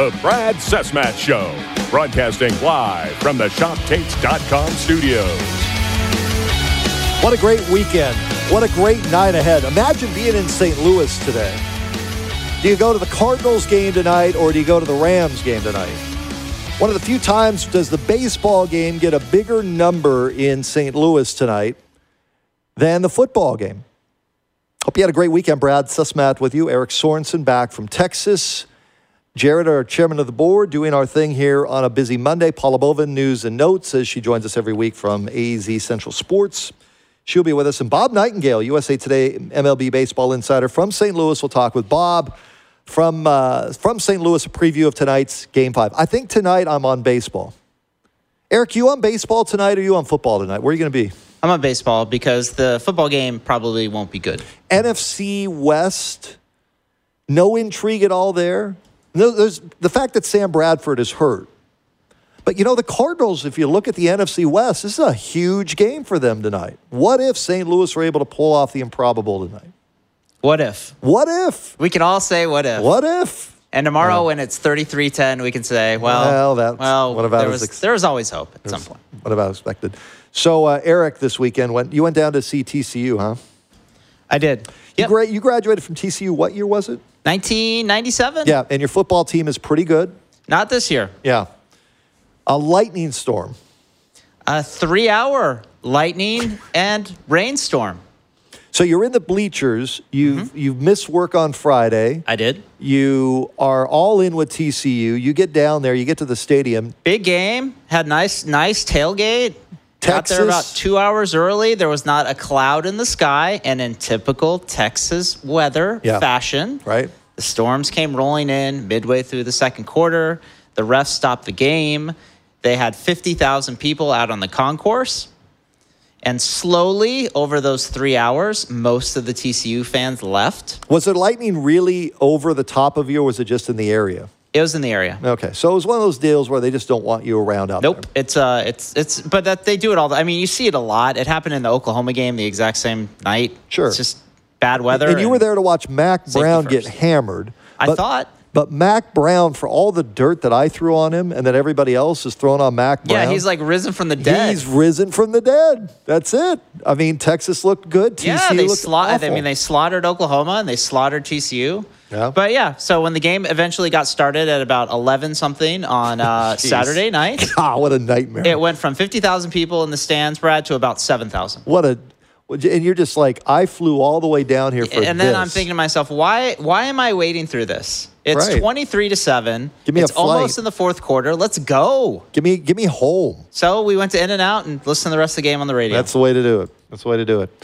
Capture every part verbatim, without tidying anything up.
The Brad Cessmat Show, broadcasting live from the shop tapes dot com studios. What a great weekend. What a great night ahead. Imagine being in Saint Louis today. Do you go to the Cardinals game tonight or do you go to the Rams game tonight? One of the few times does the baseball game get a bigger number in Saint Louis tonight than the football game. Hope you had a great weekend. Brad Cessmat with you. Eric Sorensen back from Texas. Jared, our chairman of the board, doing our thing here on a busy Monday. Paula Bovin, news and notes, as she joins us every week from A Z Central Sports. She'll be with us. And Bob Nightingale, U S A Today M L B baseball insider from Saint Louis. We'll talk with Bob from uh, from Saint Louis, a preview of tonight's Game five. I think tonight I'm on baseball. Eric, you on baseball tonight or you on football tonight? Where are you going to be? I'm on baseball because the football game probably won't be good. N F C West, no intrigue at all there. No, there's the fact that Sam Bradford is hurt. But, you know, the Cardinals, if you look at the N F C West, this is a huge game for them tonight. What if Saint Louis were able to pull off the improbable tonight? What if? What if? We can all say what if. What if? And tomorrow uh, when it's thirty-three ten, we can say, well, well, that's, well what about there, was, ex- there was always hope at some point. What about expected? So, uh, Eric, this weekend, went, you went down to see T C U, huh? I did. You, yep. gra- you graduated from T C U. What year was it? nineteen ninety-seven. Yeah, and your football team is pretty good. Not this year. Yeah. A lightning storm. A three-hour lightning and rainstorm. So you're in the bleachers. You've mm-hmm. you've missed work on Friday. I did. You are all in with T C U. You get down there. You get to the stadium. Big game. Had nice nice tailgate. Texas. Got there about two hours early. There was not a cloud in the sky. And in typical Texas weather yeah. fashion, right? The storms came rolling in midway through the second quarter. The refs stopped the game. They had fifty thousand people out on the concourse. And slowly, over those three hours, most of the T C U fans left. Was the lightning really over the top of you, or was it just in the area? It was in the area. Okay, so it was one of those deals where they just don't want you around out nope. there. Nope. It's uh, it's it's, but that they do it all. The, I mean, you see it a lot. It happened in the Oklahoma game the exact same night. Sure. It's just bad weather. And you and were there to watch Mac Brown get hammered. I but, thought. But Mac Brown, for all the dirt that I threw on him and that everybody else is throwing on Mac Brown. Yeah, he's like risen from the dead. He's risen from the dead. That's it. I mean, Texas looked good. T C U yeah, they looked sla- awful. I mean, they slaughtered Oklahoma and they slaughtered T C U. Yeah. But yeah, so when the game eventually got started at about eleven something on uh, Saturday night. God, what a nightmare. It went from fifty thousand people in the stands, Brad, to about seven thousand. What a... And you're just like, I flew all the way down here for this. And then I'm thinking to myself, why why am I waiting through this? It's right. twenty-three to seven. Give me it's a flight. Almost in the fourth quarter. Let's go. Give me give me home. So we went to In-N-Out and listened to the rest of the game on the radio. That's the way to do it. That's the way to do it.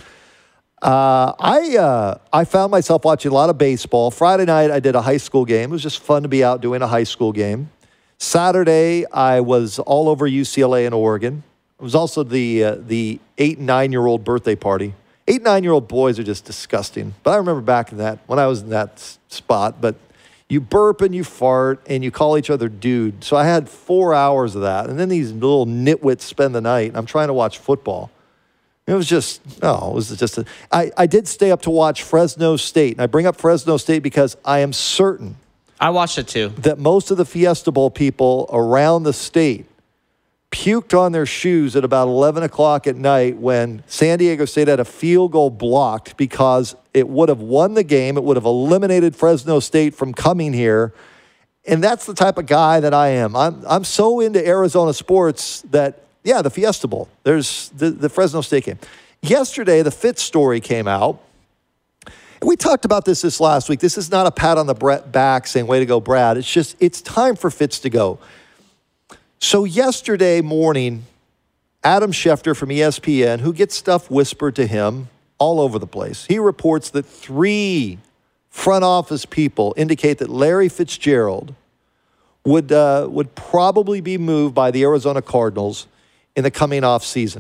Uh, I uh, I found myself watching a lot of baseball. Friday night, I did a high school game. It was just fun to be out doing a high school game. Saturday, I was all over U C L A and Oregon. It was also the uh, the eight and nine year old birthday party. Eight and nine year old boys are just disgusting. But I remember back in that when I was in that s- spot. But you burp and you fart and you call each other dude. So I had four hours of that, and then these little nitwits spend the night. And I'm trying to watch football. It was just, oh, it was just, a, I, I did stay up to watch Fresno State. And I bring up Fresno State because I am certain I watched it too. that most of the Fiesta Bowl people around the state puked on their shoes at about eleven o'clock at night when San Diego State had a field goal blocked because it would have won the game. It would have eliminated Fresno State from coming here. And that's the type of guy that I am. I'm, I'm so into Arizona sports that, yeah, the Fiesta Bowl. There's the, the Fresno State game. Yesterday, the Fitz story came out. And we talked about this this last week. This is not a pat on the back saying, way to go, Brad. It's just, it's time for Fitz to go. So yesterday morning, Adam Schefter from E S P N, who gets stuff whispered to him all over the place, he reports that three front office people indicate that Larry Fitzgerald would uh, would probably be moved by the Arizona Cardinals in the coming off season.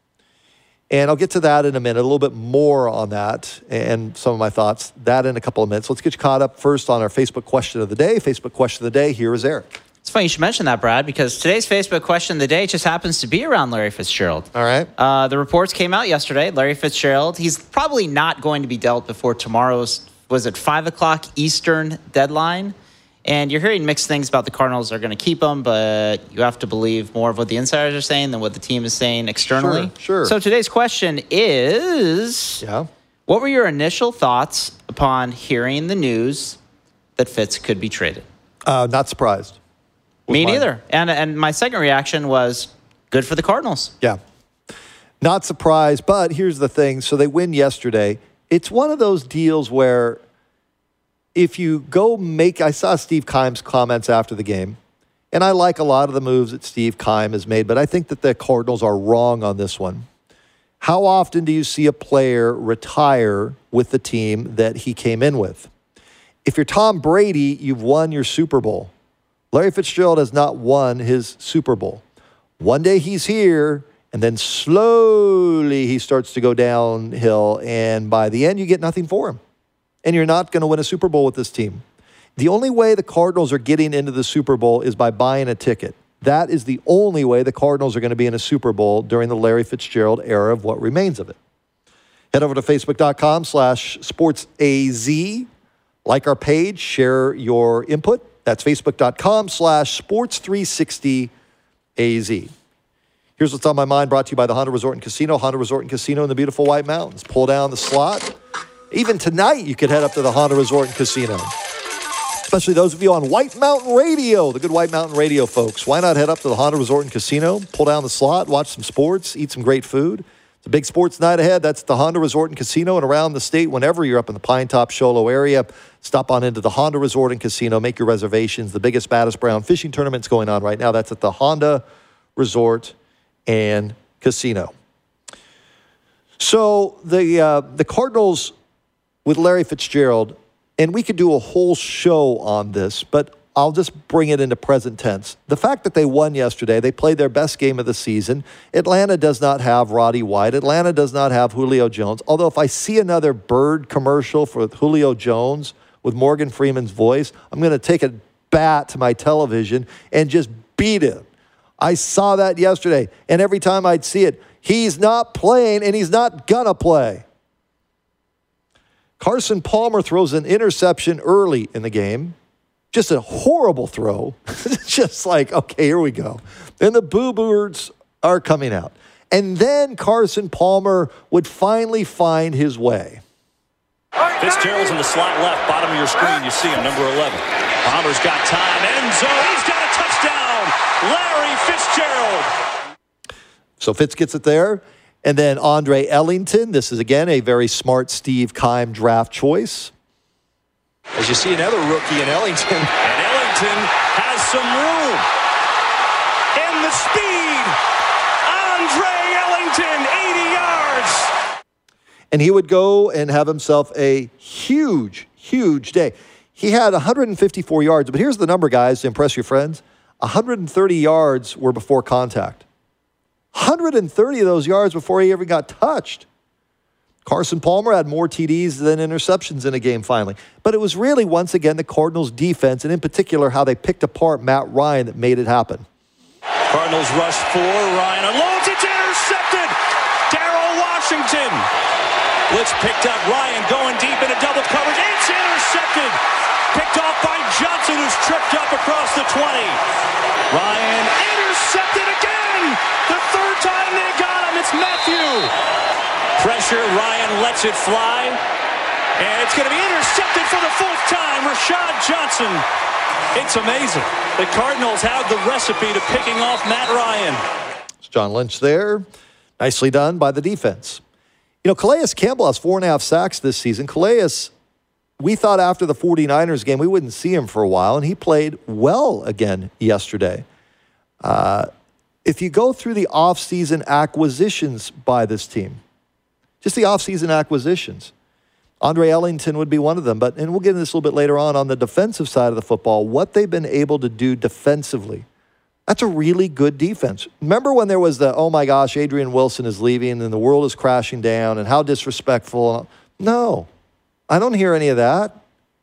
And I'll get to that in a minute, a little bit more on that and some of my thoughts, that in a couple of minutes. Let's get you caught up first on our Facebook question of the day. Facebook question of the day, here is Eric. It's funny you should mention that, Brad, because today's Facebook question of the day just happens to be around Larry Fitzgerald. All right. Uh, the reports came out yesterday. Larry Fitzgerald, he's probably not going to be dealt before tomorrow's, was it five o'clock Eastern deadline? And you're hearing mixed things about the Cardinals are going to keep him, but you have to believe more of what the insiders are saying than what the team is saying externally. Sure, sure. So today's question is, yeah. what were your initial thoughts upon hearing the news that Fitz could be traded? Uh, not surprised. Me mine. neither. And and my second reaction was good for the Cardinals. Yeah. Not surprised, but here's the thing. So they win yesterday. It's one of those deals where if you go make, I saw Steve Keim's comments after the game, and I like a lot of the moves that Steve Keim has made, but I think that the Cardinals are wrong on this one. How often do you see a player retire with the team that he came in with? If you're Tom Brady, you've won your Super Bowl. Larry Fitzgerald has not won his Super Bowl. One day he's here, and then slowly he starts to go downhill, and by the end you get nothing for him. And you're not going to win a Super Bowl with this team. The only way the Cardinals are getting into the Super Bowl is by buying a ticket. That is the only way the Cardinals are going to be in a Super Bowl during the Larry Fitzgerald era of what remains of it. Head over to facebook.com slash sportsaz. Like our page, share your input. That's facebook.com slash sports360az. Here's what's on my mind, brought to you by the Honda Resort and Casino. Honda Resort and Casino in the beautiful White Mountains. Pull down the slot. Even tonight, you could head up to the Honda Resort and Casino. Especially those of you on White Mountain Radio, the good White Mountain Radio folks. Why not head up to the Honda Resort and Casino, pull down the slot, watch some sports, eat some great food. It's a big sports night ahead. That's the Honda Resort and Casino, and around the state, whenever you're up in the Pine Top, Show Low area, stop on into the Honda Resort and Casino, make your reservations. The biggest, baddest brown fishing tournament's going on right now. That's at the Honda Resort and Casino. So the uh, the Cardinals with Larry Fitzgerald, and we could do a whole show on this, but I'll just bring it into present tense. The fact that they won yesterday, they played their best game of the season. Atlanta does not have Roddy White. Atlanta does not have Julio Jones. Although if I see another Bird commercial for Julio Jones with Morgan Freeman's voice, I'm going to take a bat to my television and just beat him. I saw that yesterday, and every time I'd see it, he's not playing and he's not going to play. Carson Palmer throws an interception early in the game. Just a horrible throw. Just like, okay, here we go. And the boo-boos are coming out. And then Carson Palmer would finally find his way. Fitzgerald's in the slot left, bottom of your screen. You see him, number eleven. Palmer's got time. End zone. He's got a touchdown. Larry Fitzgerald. So Fitz gets it there. And then Andre Ellington. This is, again, a very smart Steve Keim draft choice. As you see another rookie in Ellington. And Ellington has some room. And the speed. Andre Ellington, eighty yards. And he would go and have himself a huge, huge day. He had one hundred fifty-four yards. But here's the number, guys, to impress your friends. one hundred thirty yards were before contact. one hundred thirty of those yards before he ever got touched. Carson Palmer had more T Ds than interceptions in a game finally. But it was really, once again, the Cardinals' defense, and in particular how they picked apart Matt Ryan that made it happen. Cardinals rush four. Ryan unloads. It's intercepted. Darrell Washington. Blitz picked up. Ryan going deep into double coverage. It's intercepted. Picked off by Johnson, who's tripped up across the twenty. Ryan intercepted again. The third time they got him. It's Matthew. Pressure, Ryan lets it fly, and it's going to be intercepted for the fourth time. Rashad Johnson. It's amazing. The Cardinals have the recipe to picking off Matt Ryan. It's John Lynch there. Nicely done by the defense. You know, Calais Campbell has four and a half sacks this season. Calais, we thought after the 49ers game we wouldn't see him for a while, and he played well again yesterday. Uh, if you go through the offseason acquisitions by this team, just the offseason acquisitions. Andre Ellington would be one of them. But, and we'll get into this a little bit later on, on the defensive side of the football, what they've been able to do defensively. That's a really good defense. Remember when there was the, oh my gosh, Adrian Wilson is leaving and the world is crashing down and how disrespectful. No, I don't hear any of that.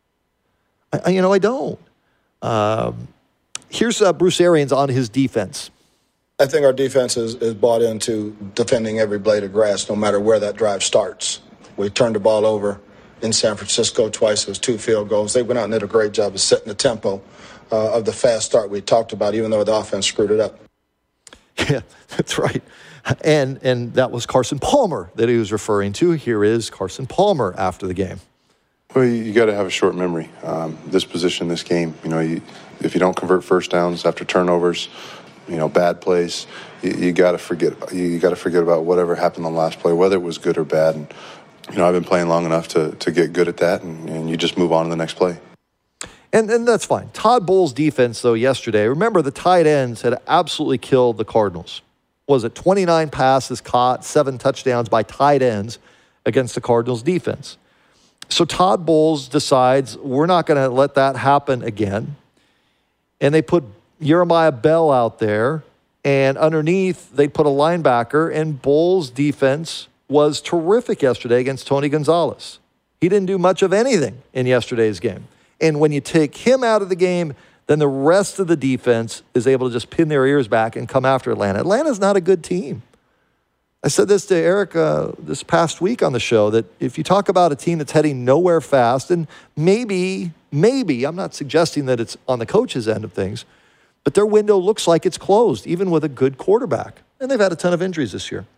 I, you know, I don't. Um, here's uh, Bruce Arians on his defense. I think our defense is, is bought into defending every blade of grass, no matter where that drive starts. We turned the ball over in San Francisco twice. It was two field goals. They went out and did a great job of setting the tempo uh, of the fast start we talked about, even though the offense screwed it up. Yeah, that's right. And and that was Carson Palmer that he was referring to. Here is Carson Palmer after the game. Well, you, you got to have a short memory. Um, this position, this game, you know, you, if you don't convert first downs after turnovers, you know, bad plays, you, you got to forget. You, you got to forget about whatever happened on the last play, whether it was good or bad. And you know, I've been playing long enough to to get good at that, and, and you just move on to the next play. And and that's fine. Todd Bowles' defense, though, yesterday. Remember, the tight ends had absolutely killed the Cardinals. Was it twenty-nine passes caught, seven touchdowns by tight ends against the Cardinals' defense? So Todd Bowles decides we're not going to let that happen again. And they put Jeremiah Bell out there, and underneath they put a linebacker, and Bowles' defense was terrific yesterday against Tony Gonzalez. He didn't do much of anything in yesterday's game. And when you take him out of the game, then the rest of the defense is able to just pin their ears back and come after Atlanta. Atlanta's not a good team. I said this to Eric uh, this past week on the show, that if you talk about a team that's heading nowhere fast, and maybe, maybe, I'm not suggesting that it's on the coach's end of things, but their window looks like it's closed, even with a good quarterback. And they've had a ton of injuries this year.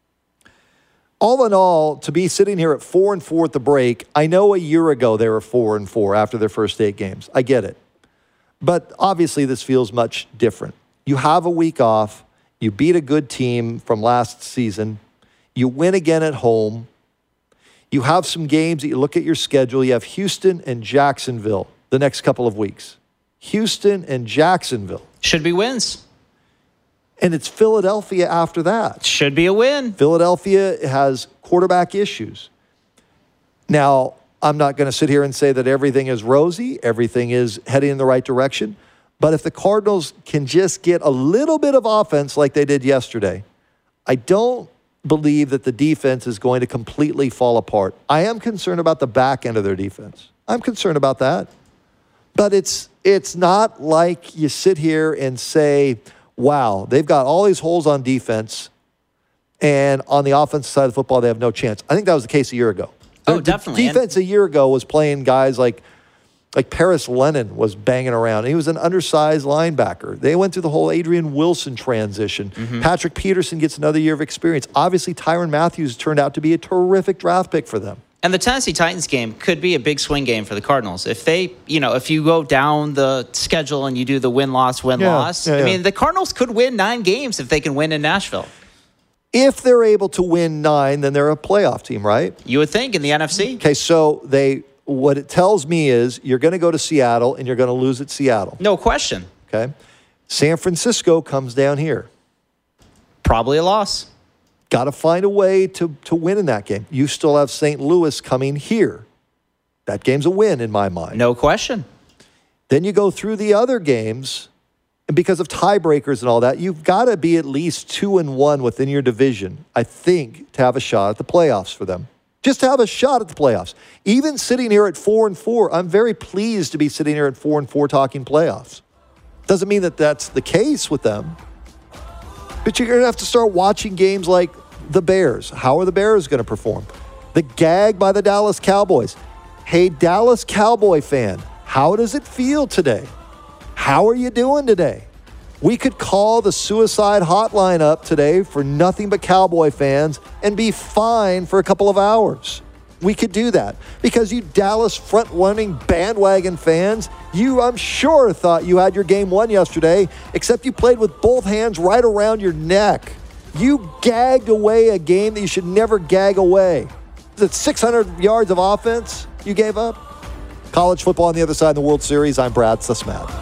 All in all, to be sitting here at four and four at the break, I know a year ago they were four and four after their first eight games. I get it. But obviously this feels much different. You have a week off. You beat a good team from last season. You win again at home. You have some games that you look at your schedule. You have Houston and Jacksonville the next couple of weeks. Houston and Jacksonville. Should be wins. And it's Philadelphia after that. Should be a win. Philadelphia has quarterback issues. Now, I'm not going to sit here and say that everything is rosy, everything is heading in the right direction. But if the Cardinals can just get a little bit of offense like they did yesterday, I don't believe that the defense is going to completely fall apart. I am concerned about the back end of their defense. I'm concerned about that. But it's it's not like you sit here and say, wow, they've got all these holes on defense, and on the offensive side of the football, they have no chance. I think that was the case a year ago. Oh, the definitely. defense a year ago was playing guys like Like Paris Lennon was banging around. He was an undersized linebacker. They went through the whole Adrian Wilson transition. Mm-hmm. Patrick Peterson gets another year of experience. Obviously, Tyrann Mathieu turned out to be a terrific draft pick for them. And the Tennessee Titans game could be a big swing game for the Cardinals. If they, you know, if you go down the schedule and you do the win-loss, win-loss, yeah, yeah, I yeah. mean, the Cardinals could win nine games if they can win in Nashville. If they're able to win nine, then they're a playoff team, right? You would think in the N F C. Okay, so they... What it tells me is you're going to go to Seattle and you're going to lose at Seattle. No question. Okay. San Francisco comes down here. Probably a loss. Got to find a way to, to win in that game. You still have Saint Louis coming here. That game's a win in my mind. No question. Then you go through the other games, and because of tiebreakers and all that, you've got to be at least two and one within your division, I think, to have a shot at the playoffs for them. Just to have a shot at the playoffs. Even sitting here at four and four, I'm very pleased to be sitting here at four and four talking playoffs. Doesn't mean that that's the case with them. But you're going to have to start watching games like the Bears. How are the Bears going to perform? The gag by the Dallas Cowboys. Hey, Dallas Cowboy fan, how does it feel today? How are you doing today? We could call the suicide hotline up today for nothing but Cowboy fans and be fine for a couple of hours. We could do that because you Dallas front-running bandwagon fans, you, I'm sure, thought you had your game won yesterday, except you played with both hands right around your neck. You gagged away a game that you should never gag away. Is it six hundred yards of offense you gave up? College football on the other side of the World Series. I'm Brad Susmat.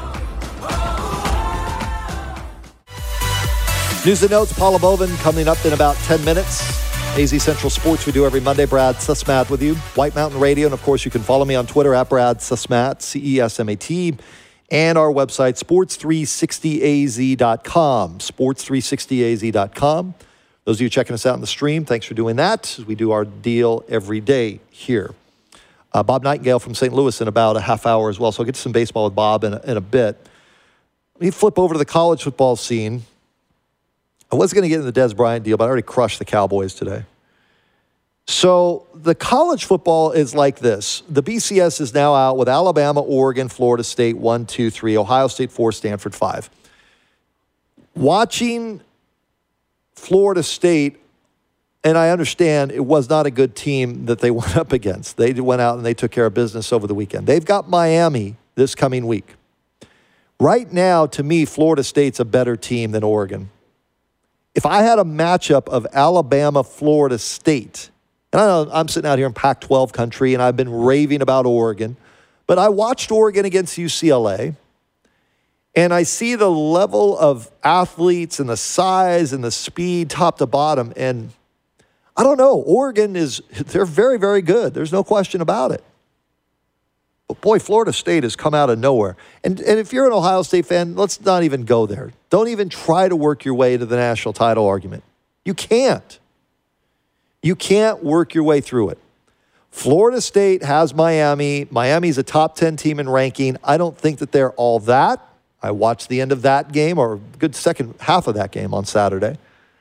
News and notes, Paula Bovin coming up in about ten minutes. A Z Central Sports we do every Monday. Brad Susmat with you. White Mountain Radio. And, of course, you can follow me on Twitter at Brad Susmat, C E S M A T. And our website, sports three sixty A Z dot com. sports three sixty A Z dot com. Those of you checking us out on the stream, thanks for doing that. We do our deal every day here. Uh, Bob Nightingale from Saint Louis in about a half hour as well. So I'll get to some baseball with Bob in a, in a bit. Let me flip over to the college football scene. I was going to get in the Dez Bryant deal, but I already crushed the Cowboys today. So the college football is like this. The B C S is now out with Alabama, Oregon, Florida State, one, two, three, Ohio State, four, Stanford, five. Watching Florida State, and I understand it was not a good team that they went up against. They went out and they took care of business over the weekend. They've got Miami this coming week. Right now, to me, Florida State's a better team than Oregon. If I had a matchup of Alabama, Florida State, and I know I'm sitting out here in Pac twelve country and I've been raving about Oregon, but I watched Oregon against U C L A, and I see the level of athletes and the size and the speed top to bottom, and I don't know. Oregon is, they're very, very good. There's no question about it. But boy, Florida State has come out of nowhere. And, and if you're an Ohio State fan, let's not even go there. Don't even try to work your way to the national title argument. You can't. You can't work your way through it. Florida State has Miami. Miami's a top ten team in ranking. I don't think that they're all that. I watched the end of that game, or a good second half of that game on Saturday.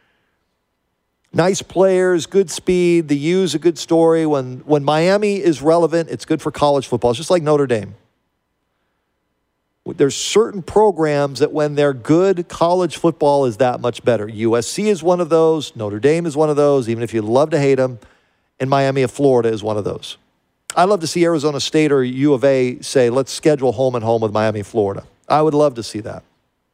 Nice players, good speed. The U's a good story. When, when Miami is relevant, it's good for college football. It's just like Notre Dame. There's certain programs that when they're good, college football is that much better. U S C is one of those. Notre Dame is one of those, even if you love to hate them. And Miami of Florida is one of those. I'd love to see Arizona State or U of A say, let's schedule home and home with Miami, Florida. I would love to see that.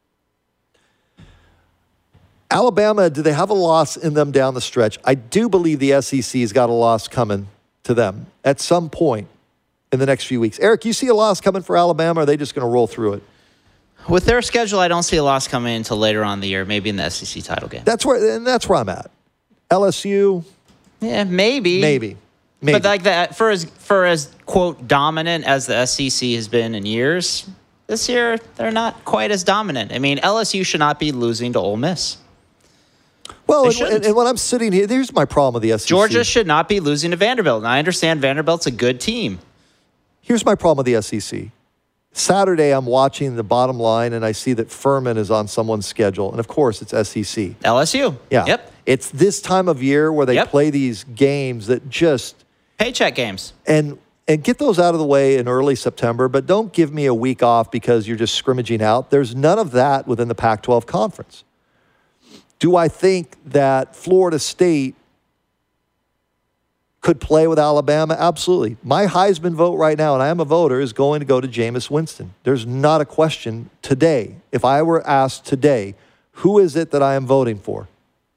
Alabama, do they have a loss in them down the stretch? I do believe the S E C's got a loss coming to them at some point in the next few weeks. Eric, you see a loss coming for Alabama, or are they just going to roll through it? With their schedule, I don't see a loss coming until later on in the year, maybe in the S E C title game. That's where, and that's where I'm at. L S U? Yeah, maybe. Maybe. Maybe. But like that, for as, for as, quote, dominant as the S E C has been in years, this year, they're not quite as dominant. I mean, L S U should not be losing to Ole Miss. Well, and, and, and when I'm sitting here, here's my problem with the S E C. Georgia should not be losing to Vanderbilt. And I understand Vanderbilt's a good team. Here's my problem with the S E C. Saturday, I'm watching the bottom line, and I see that Furman is on someone's schedule. And, of course, it's S E C. L S U. Yeah. Yep. It's this time of year where they yep. play these games that just... Paycheck games. And and get those out of the way in early September, but don't give me a week off because you're just scrimmaging out. There's none of that within the Pac twelve conference. Do I think that Florida State could play with Alabama? Absolutely. My Heisman vote right now, and I am a voter, is going to go to Jameis Winston. There's not a question today. If I were asked today, who is it that I am voting for?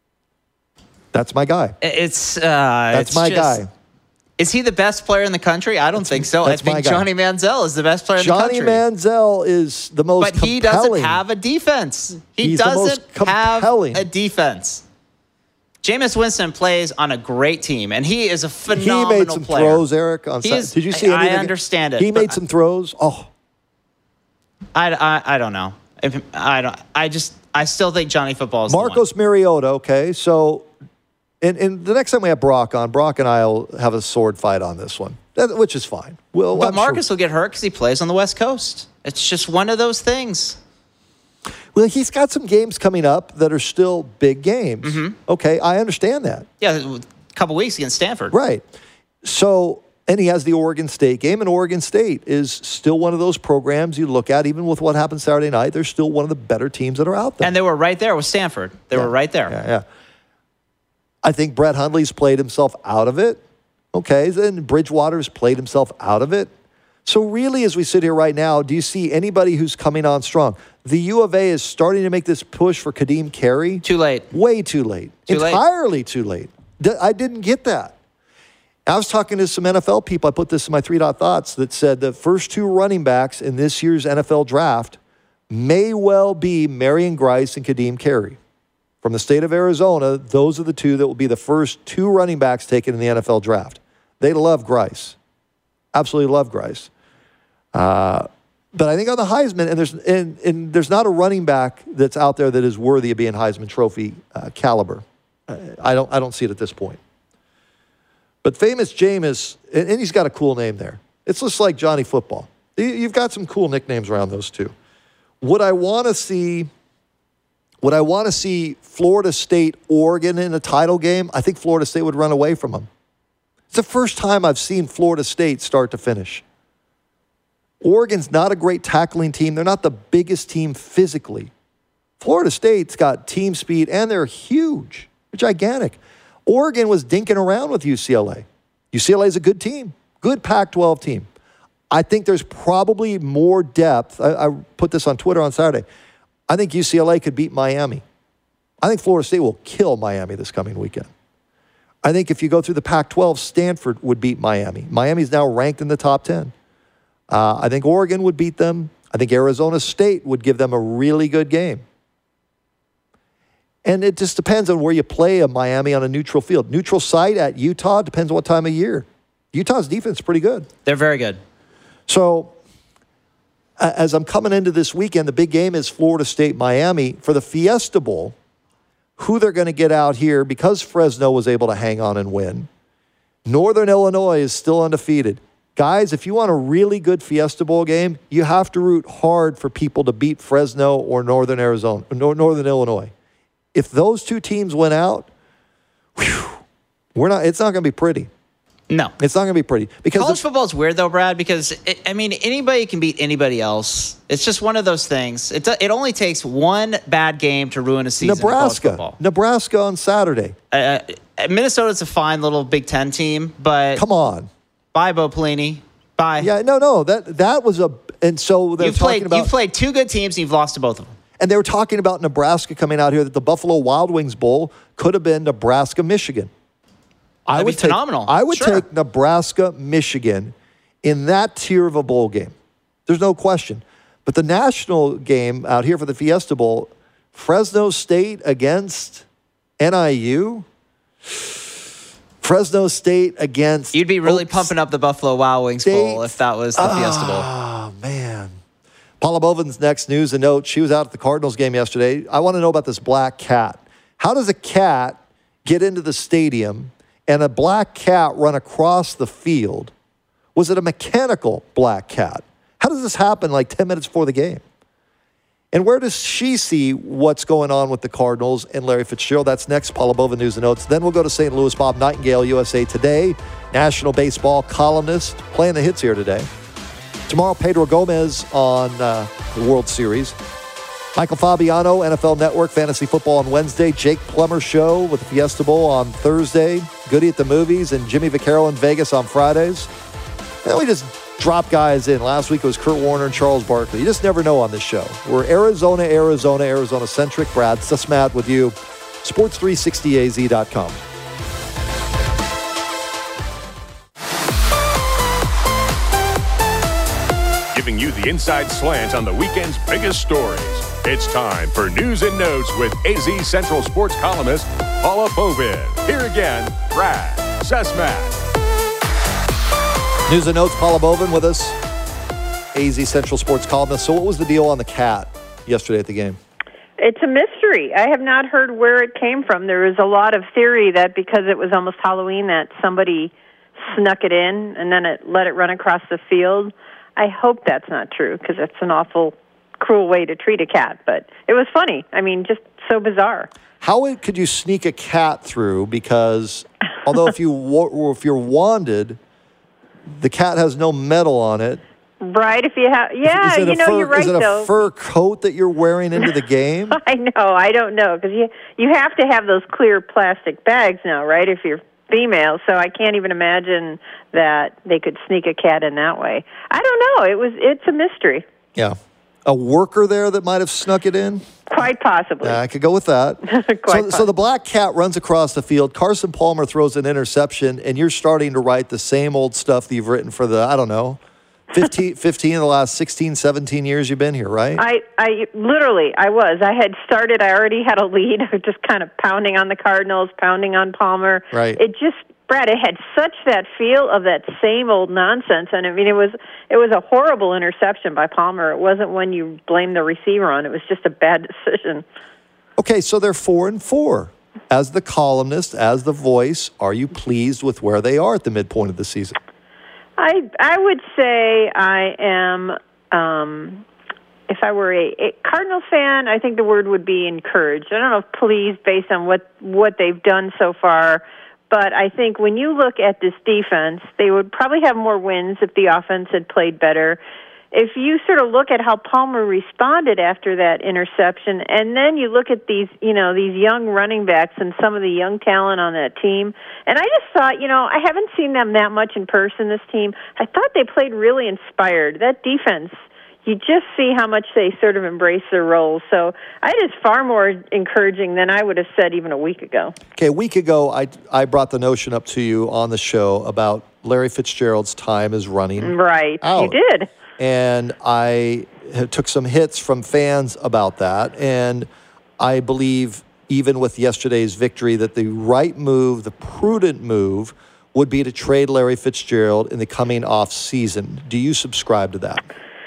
That's my guy. It's uh, That's it's my just, guy. Is he the best player in the country? I don't That's, think so. I think Johnny Manziel is the best player Johnny in the country. Johnny Manziel is the most But compelling. he doesn't have a defense. He He's doesn't have compelling. a defense. Jameis Winston plays on a great team, and he is a phenomenal player. He made some player. throws, Eric. On Is, Did you see anything? I understand it. He made some throws. Oh, I, I, I don't know. If, I don't. I just. I still think Johnny Football is Marcus the one. Mariota. Okay, so, and, and the next time we have Brock on, Brock and I will have a sword fight on this one, that, which is fine. Well, but I'm Marcus sure. will get hurt because he plays on the West Coast. It's just one of those things. Well, he's got some games coming up that are still big games. Mm-hmm. Okay, I understand that. Yeah, a couple weeks against Stanford. Right. So, and he has the Oregon State game, and Oregon State is still one of those programs you look at, even with what happened Saturday night, they're still one of the better teams that are out there. And they were right there with Stanford. They yeah. were right there. Yeah, yeah. I think Brett Hundley's played himself out of it. Okay, and Bridgewater's played himself out of it. So really, as we sit here right now, do you see anybody who's coming on strong? The U of A is starting to make this push for Kadeem Carey. Too late. Way too late. Too Entirely late. too late. I didn't get that. I was talking to some N F L people. I put this in my three-dot thoughts that said the first two running backs in this year's N F L draft may well be Marion Grice and Kadeem Carey. From the state of Arizona, those are the two that will be the first two running backs taken in the N F L draft. They love Grice. Absolutely love Grice. Uh, but I think on the Heisman, and there's and, and there's not a running back that's out there that is worthy of being Heisman Trophy uh, caliber. Uh, I don't I don't see it at this point. But famous Jameis, and, and he's got a cool name there. It's just like Johnny Football. You, you've got some cool nicknames around those two. Would I want to see? Would I want to see Florida State, Oregon in a title game? I think Florida State would run away from them. It's the first time I've seen Florida State start to finish. Oregon's not a great tackling team. They're not the biggest team physically. Florida State's got team speed, and they're huge. They're gigantic. Oregon was dinking around with U C L A. U C L A is a good team, good Pac twelve team. I think there's probably more depth. I, I put this on Twitter on Saturday. I think U C L A could beat Miami. I think Florida State will kill Miami this coming weekend. I think if you go through the Pac twelve, Stanford would beat Miami. Miami's now ranked in the top ten. Uh, I think Oregon would beat them. I think Arizona State would give them a really good game. And it just depends on where you play a Miami on a neutral field. Neutral site at Utah depends on what time of year. Utah's defense is pretty good. They're very good. So as I'm coming into this weekend, the big game is Florida State-Miami. For the Fiesta Bowl, who they're going to get out here, because Fresno was able to hang on and win, Northern Illinois is still undefeated. Guys, if you want a really good Fiesta Bowl game, you have to root hard for people to beat Fresno or Northern Arizona, Northern Illinois. If those two teams went out, whew, we're not. It's not going to be pretty. No. It's not going to be pretty. Because College the, football is weird, though, Brad, because, it, I mean, anybody can beat anybody else. It's just one of those things. It, it only takes one bad game to ruin a season of college Nebraska. football. Nebraska on Saturday. Uh, Minnesota's a fine little Big Ten team, but... Come on. Bye, Bo Pelini. Bye. Yeah, no, no. That that was a... And so they're You've talking played, about... you've played two good teams, and you've lost to both of them. And they were talking about Nebraska coming out here, that the Buffalo Wild Wings Bowl could have been Nebraska-Michigan. I That'd would be take, phenomenal. I would Sure. take Nebraska-Michigan in that tier of a bowl game. There's no question. But the national game out here for the Fiesta Bowl, Fresno State against N I U. Fresno State against... You'd be really Oaks pumping up the Buffalo Wild Wings State. Bowl if that was the Fiesta Bowl. Oh, man. Paula Bovin's next news and note. She was out at the Cardinals game yesterday. I want to know about this black cat. How does a cat get into the stadium and a black cat run across the field? Was it a mechanical black cat? How does this happen like ten minutes before the game? And where does she see what's going on with the Cardinals and Larry Fitzgerald? That's next, Paula Bovin News and Notes. Then we'll go to Saint Louis. Bob Nightingale, U S A Today, National Baseball columnist, playing the hits here today. Tomorrow, Pedro Gomez on uh, the World Series. Michael Fabiano, N F L Network, Fantasy Football on Wednesday. Jake Plummer Show with the Fiesta Bowl on Thursday. Goody at the Movies and Jimmy Vaccaro in Vegas on Fridays. And we just drop guys in. Last week it was Kurt Warner and Charles Barkley. You just never know on this show. We're Arizona, Arizona, Arizona-centric. Brad Sussmat with you. sports three sixty A Z dot com. Giving you the inside slant on the weekend's biggest stories. It's time for News and Notes with A Z Central Sports columnist Paula Bovin. Here again, Brad Sussmat. News and Notes, Paula Bovin with us, A Z Central Sports columnist. So what was the deal on the cat yesterday at the game? It's a mystery. I have not heard where it came from. There is a lot of theory that because it was almost Halloween that somebody snuck it in and then it let it run across the field. I hope that's not true because it's an awful, cruel way to treat a cat. But it was funny. I mean, just so bizarre. How could you sneak a cat through? Because although if you if you're wanded, the cat has no metal on it. Right, if you have, yeah, is it you a know, fur, you're right, is it a though. fur coat that you're wearing into the game? I know, I don't know, because you, you have to have those clear plastic bags now, right, if you're female, so I can't even imagine that they could sneak a cat in that way. I don't know, it was, it's a mystery. Yeah. A worker there that might have snuck it in? Quite possibly. Yeah, I could go with that. Quite so, so the black cat runs across the field. Carson Palmer throws an interception, and you're starting to write the same old stuff that you've written for the, I don't know, fifteen, fifteen of the last sixteen, seventeen years you've been here, right? I, I literally, I was. I had started, I already had a lead. I was just kind of pounding on the Cardinals, pounding on Palmer. Right. It just, Brad, it had such that feel of that same old nonsense. And I mean, it was it was a horrible interception by Palmer. It wasn't one you blame the receiver on. It was just a bad decision. Okay, so they're four and four. As the columnist, as the voice, are you pleased with where they are at the midpoint of the season? I I would say I am. Um, if I were a, a Cardinals fan, I think the word would be encouraged. I don't know if pleased based on what what they've done so far, But I think when you look at this defense, they would probably have more wins if the offense had played better. If you sort of look at how Palmer responded after that interception, and then you look at these, you know, these young running backs and some of the young talent on that team, and I just thought, you know, I haven't seen them that much in person, this team. I thought they played really inspired. That defense, you just see how much they sort of embrace their roles. So it is far more encouraging than I would have said even a week ago. Okay, a week ago, I, I brought the notion up to you on the show about Larry Fitzgerald's time is running Right, out. you did. And I took some hits from fans about that. And I believe, even with yesterday's victory, that the right move, the prudent move, would be to trade Larry Fitzgerald in the coming off season. Do you subscribe to that?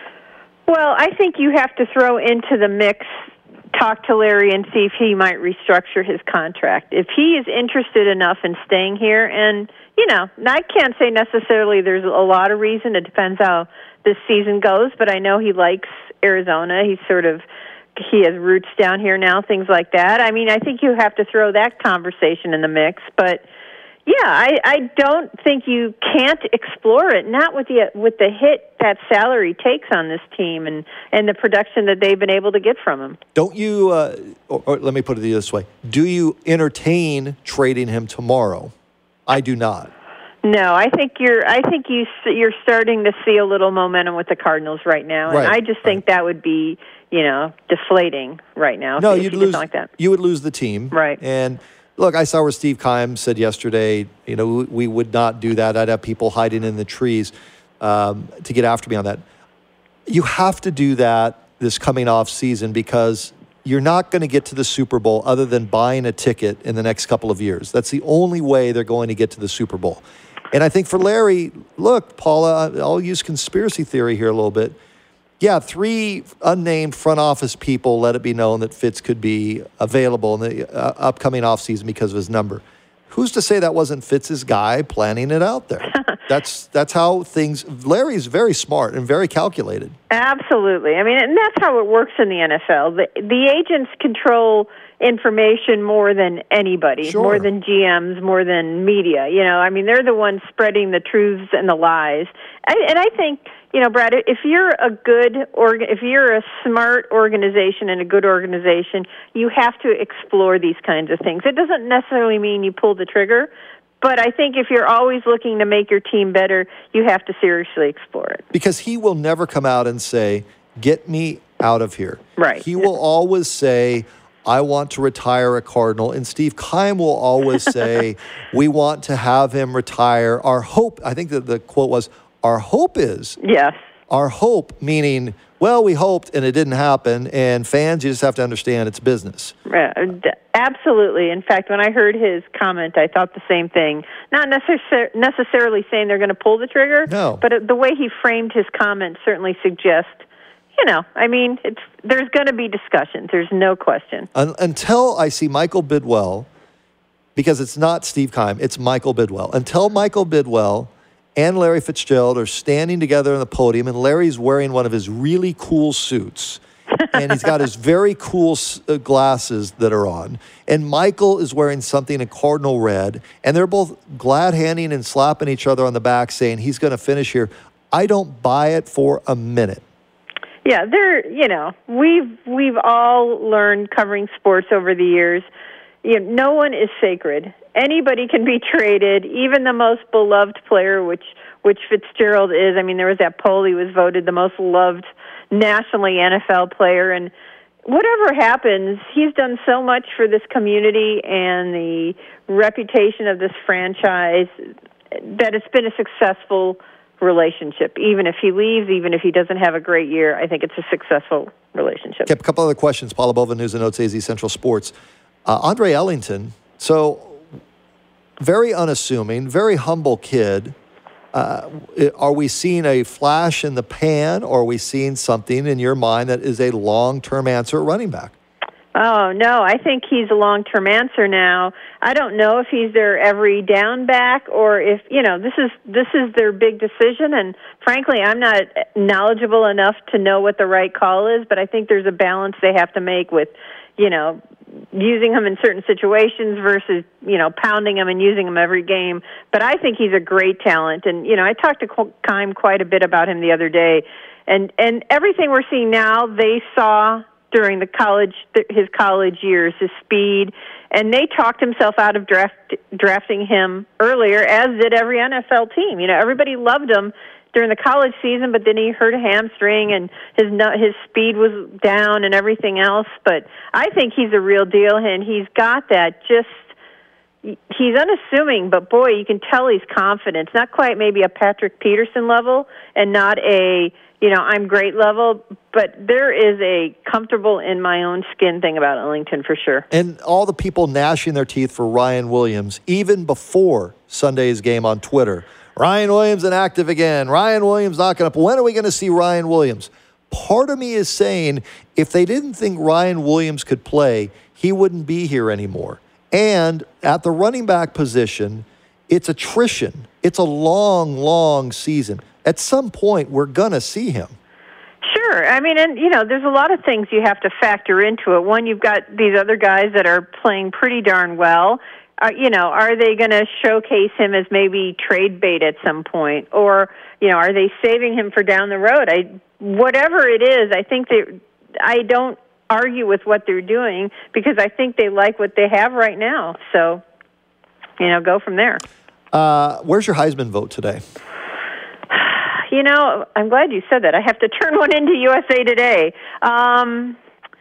Well, I think you have to throw into the mix, talk to Larry and see if he might restructure his contract. If he is interested enough in staying here, and, you know, I can't say necessarily there's a lot of reason. It depends how this season goes, but I know he likes Arizona. He's sort of, he has roots down here now, things like that. I mean, I think you have to throw that conversation in the mix, but yeah, I, I don't think you can't explore it, not with the with the hit that salary takes on this team and, and the production that they've been able to get from him. Don't you, uh, or, or let me put it this way, do you entertain trading him tomorrow? I do not. No, I think you're. I think you you're starting to see a little momentum with the Cardinals right now, and right, I just think right. that would be, you know, deflating right now. No, if you'd you lose. Like that. You would lose the team, right? And look, I saw where Steve Keim said yesterday, you know, we, we would not do that. I'd have people hiding in the trees um, to get after me on that. You have to do that this coming off season because you're not going to get to the Super Bowl other than buying a ticket in the next couple of years. That's the only way they're going to get to the Super Bowl. And I think for Larry, look, Paula, I'll use conspiracy theory here a little bit. Yeah, three unnamed front office people let it be known that Fitz could be available in the uh, upcoming offseason because of his number. Who's to say that wasn't Fitz's guy planning it out there? that's that's how things. Larry's very smart and very calculated. Absolutely. I mean, and that's how it works in the N F L. The, the agents control information more than anybody, Sure. more than G Ms, more than media. You know, I mean, they're the ones spreading the truths and the lies. I, and I think, you know, Brad, if you're a good, org- if you're a smart organization and a good organization, you have to explore these kinds of things. It doesn't necessarily mean you pull the trigger, but I think if you're always looking to make your team better, you have to seriously explore it. Because he will never come out and say, get me out of here. Right. He will always say, I want to retire a Cardinal. And Steve Keim will always say, we want to have him retire. Our hope, I think that the quote was, our hope is. Yes. Our hope, meaning, well, we hoped and it didn't happen. And fans, you just have to understand it's business. Yeah, absolutely. In fact, when I heard his comment, I thought the same thing. Not necessar- necessarily saying they're going to pull the trigger, no. but the way he framed his comment certainly suggests, you know, I mean, it's there's going to be discussions. There's no question. Un- until I see Michael Bidwell, because it's not Steve Keim, it's Michael Bidwell. Until Michael Bidwell and Larry Fitzgerald are standing together on the podium, and Larry's wearing one of his really cool suits, and he's got his very cool uh, glasses that are on, and Michael is wearing something in cardinal red, and they're both glad-handing and slapping each other on the back saying he's going to finish here. I don't buy it for a minute. Yeah, they're, you know, we've we've all learned covering sports over the years. You know, no one is sacred. Anybody can be traded, even the most beloved player, which which Fitzgerald is. I mean, there was that poll; he was voted the most loved nationally N F L player, and whatever happens, he's done so much for this community and the reputation of this franchise that it's been a successful relationship. Even if he leaves, even if he doesn't have a great year, I think it's a successful relationship. Okay, a couple other questions. Paula Bova, News and Notes, A Z Central Sports. Uh, Andre Ellington, so very unassuming, very humble kid. Uh, are we seeing a flash in the pan, or are we seeing something in your mind that is a long-term answer at running back? Oh, no, I think he's a long-term answer now. I don't know if he's their every down back or if, you know, this is this is their big decision, and frankly, I'm not knowledgeable enough to know what the right call is, but I think there's a balance they have to make with, you know, using him in certain situations versus, you know, pounding him and using him every game. But I think he's a great talent. And, you know, I talked to Keim quite a bit about him the other day. And, and everything we're seeing now, they saw during the college, his college years, his speed. And they talked himself out of draft, drafting him earlier, as did every N F L team. You know, everybody loved him during the college season, but then he hurt a hamstring and his his speed was down and everything else. But I think he's a real deal, and he's got that just, he's unassuming, but boy, you can tell he's confident. It's not quite maybe a Patrick Peterson level and not a, you know, I'm great level, but there is a comfortable in my own skin thing about Ellington for sure. And all the people gnashing their teeth for Ryan Williams, even before Sunday's game on Twitter. Ryan Williams inactive again. Ryan Williams not going to. When are we going to see Ryan Williams? Part of me is saying if they didn't think Ryan Williams could play, he wouldn't be here anymore. And at the running back position, it's attrition. It's a long, long season. At some point, we're going to see him. Sure. I mean, and, you know, there's a lot of things you have to factor into it. One, you've got these other guys that are playing pretty darn well. Uh, you know, are they going to showcase him as maybe trade bait at some point? Or, you know, are they saving him for down the road? I, whatever it is, I think they, I don't argue with what they're doing because I think they like what they have right now. So, you know, go from there. Uh, where's your Heisman vote today? You know, I'm glad you said that. I have to turn one into U S A Today. Um,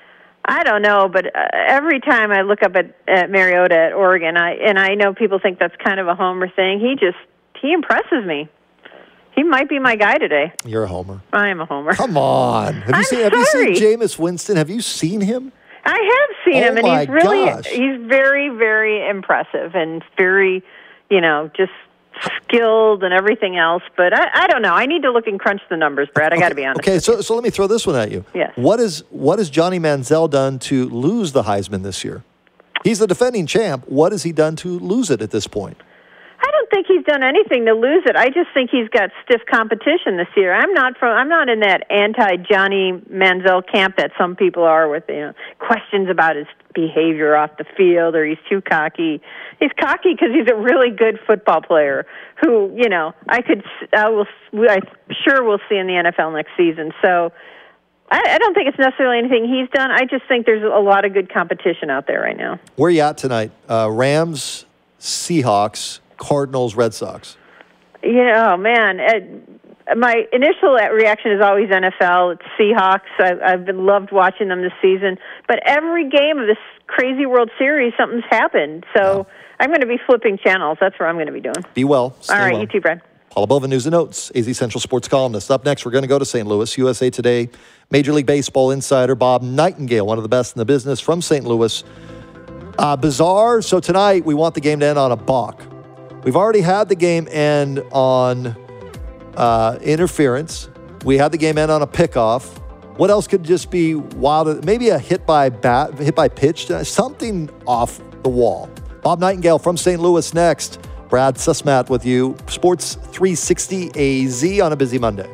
I don't know, but uh, every time I look up at, at Mariota at Oregon, I and I know people think that's kind of a homer thing. He just he impresses me. He might be my guy today. You're a homer. I am a homer. Come on. Have you I'm seen Have sorry. you seen Jameis Winston? Have you seen him? I have seen Oh him, and my he's really gosh. he's very very impressive and very, you know, just skilled and everything else. But I, I don't know. I need to look and crunch the numbers, Brad. I got to be honest. Okay, with so you. so let me throw this one at you. Yes. What is what has Johnny Manziel done to lose the Heisman this year? He's the defending champ. What has he done to lose it at this point? I don't think he's done anything to lose it. I just think he's got stiff competition this year. I'm not from. I'm not in that anti-Johnny Manziel camp that some people are, with, you know, questions about his behavior off the field or he's too cocky. He's cocky because he's a really good football player who, you know, I could. I will. I sure we'll see in the N F L next season. So I, I don't think it's necessarily anything he's done. I just think there's a lot of good competition out there right now. Where are you at tonight? Uh, Rams, Seahawks, Cardinals, Red Sox. You know, man, uh, my initial reaction is always N F L. It's Seahawks. I, I've been loved watching them this season. But every game of this crazy World Series, something's happened. So yeah. I'm going to be flipping channels. That's what I'm going to be doing. Be well. Stay All right, well. you too, Brad. Paula Bova, News and Notes, A Z Central Sports columnist. Up next, we're going to go to Saint Louis. U S A Today, Major League Baseball insider Bob Nightingale, one of the best in the business from Saint Louis. Uh, bizarre. So tonight, we want the game to end on a balk. We've already had the game end on uh, interference. We had the game end on a pickoff. What else could just be wild? Maybe a hit by bat, hit by pitch, something off the wall. Bob Nightingale from Saint Louis next. Brad Sussmat with you. Sports three sixty A Z on a busy Monday.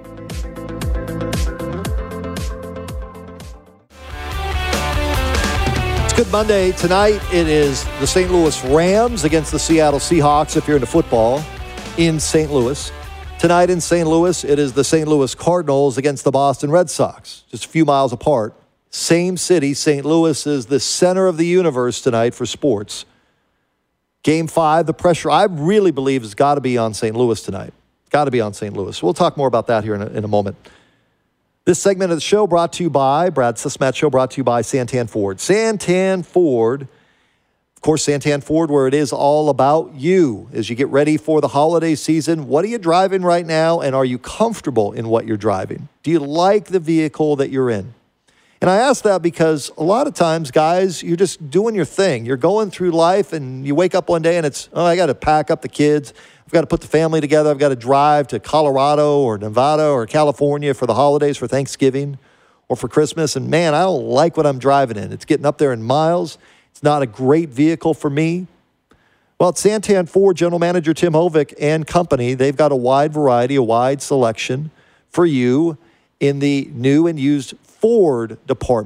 It's Good Monday. Tonight it is the Saint Louis Rams against the Seattle Seahawks if you're into football in Saint Louis. Tonight in Saint Louis, it is the Saint Louis Cardinals against the Boston Red Sox, just a few miles apart. Same city. Saint Louis is the center of the universe tonight for sports. Game five, the pressure, I really believe, has got to be on Saint Louis tonight. Got to be on Saint Louis. We'll talk more about that here in a, in a moment. This segment of the show brought to you by, Brad Sussmat Show brought to you by Santan Ford. Santan Ford, of course, Santan Ford, where it is all about you as you get ready for the holiday season. What are you driving right now, and are you comfortable in what you're driving? Do you like the vehicle that you're in? And I ask that because a lot of times, guys, you're just doing your thing. You're going through life, and you wake up one day, and it's, oh, I got to pack up the kids. I've got to put the family together. I've got to drive to Colorado or Nevada or California for the holidays, for Thanksgiving or for Christmas. And, man, I don't like what I'm driving in. It's getting up there in miles. It's not a great vehicle for me. Well, at Santan Ford, General Manager Tim Hovick and company, they've got a wide variety, a wide selection for you in the new and used Ford department.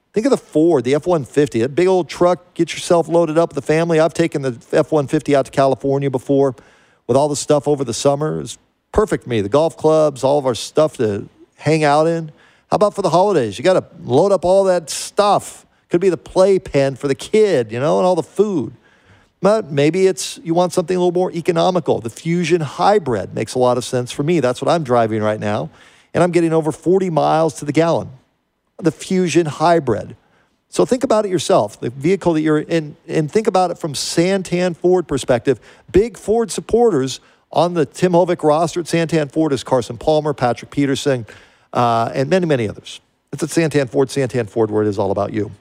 Think of the Ford, the F one fifty, that big old truck. Get yourself loaded up with the family. I've taken the F one fifty out to California before with all the stuff over the summer. It's perfect for me. The golf clubs, all of our stuff to hang out in. How about for the holidays? You got to load up all that stuff. Could be the playpen for the kid, you know, and all the food. But maybe it's you want something a little more economical. The Fusion Hybrid makes a lot of sense for me. That's what I'm driving right now. And I'm getting over forty miles to the gallon. The Fusion Hybrid. So think about it yourself, the vehicle that you're in, and think about it from Santan Ford perspective. Big Ford supporters on the Tim Hovick roster at Santan Ford is Carson Palmer, Patrick Peterson, uh, and many, many others. It's at Santan Ford, Santan Ford, where it is all about you.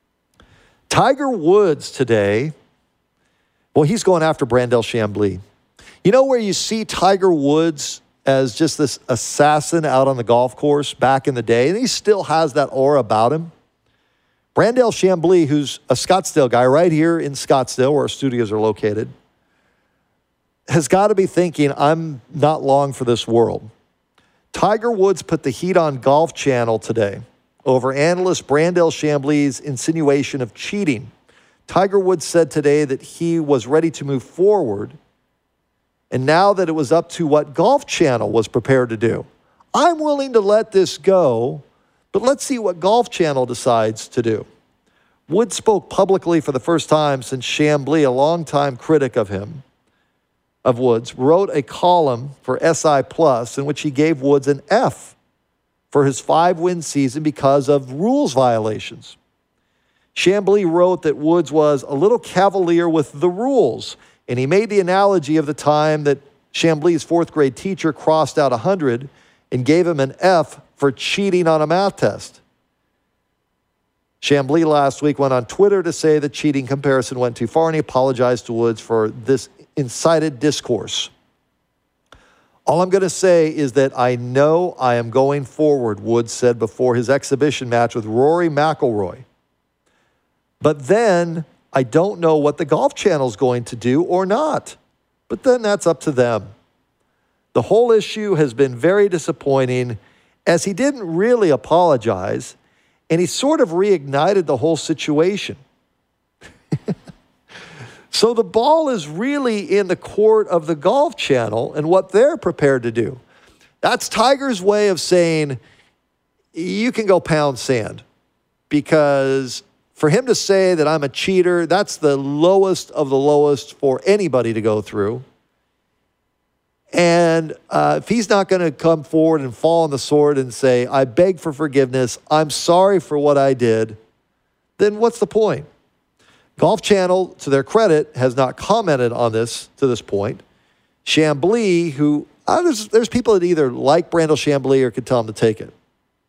Tiger Woods today, well, he's going after Brandel Chamblee. You know where you see Tiger Woods as just this assassin out on the golf course back in the day, and he still has that aura about him? Brandel Chamblee, who's a Scottsdale guy right here in Scottsdale, where our studios are located, has got to be thinking, I'm not long for this world. Tiger Woods put the heat on Golf Channel today over analyst Brandel Chamblee's insinuation of cheating. Tiger Woods said today that he was ready to move forward, and now that it was up to what Golf Channel was prepared to do. I'm willing to let this go, but let's see what Golf Channel decides to do. Woods spoke publicly for the first time since Chamblee, a longtime critic of him, of Woods, wrote a column for S I Plus in which he gave Woods an F for his five-win season because of rules violations. Chamblee wrote that Woods was a little cavalier with the rules, and he made the analogy of the time that Chamblee's fourth grade teacher crossed out one hundred and gave him an F for cheating on a math test. Chamblee last week went on Twitter to say the cheating comparison went too far, and he apologized to Woods for this incited discourse. All I'm going to say is that I know I am going forward, Woods said before his exhibition match with Rory McIlroy. But then I don't know what the Golf Channel is going to do or not. But then that's up to them. The whole issue has been very disappointing, as he didn't really apologize, and he sort of reignited the whole situation. So the ball is really in the court of the Golf Channel and what they're prepared to do. That's Tiger's way of saying, you can go pound sand. Because for him to say that I'm a cheater, that's the lowest of the lowest for anybody to go through. And uh, if he's not going to come forward and fall on the sword and say, I beg for forgiveness, I'm sorry for what I did, then what's the point? Golf Channel, to their credit, has not commented on this to this point. Chamblee, who, uh, there's, there's people that either like Brandel Chamblee or could tell him to take it.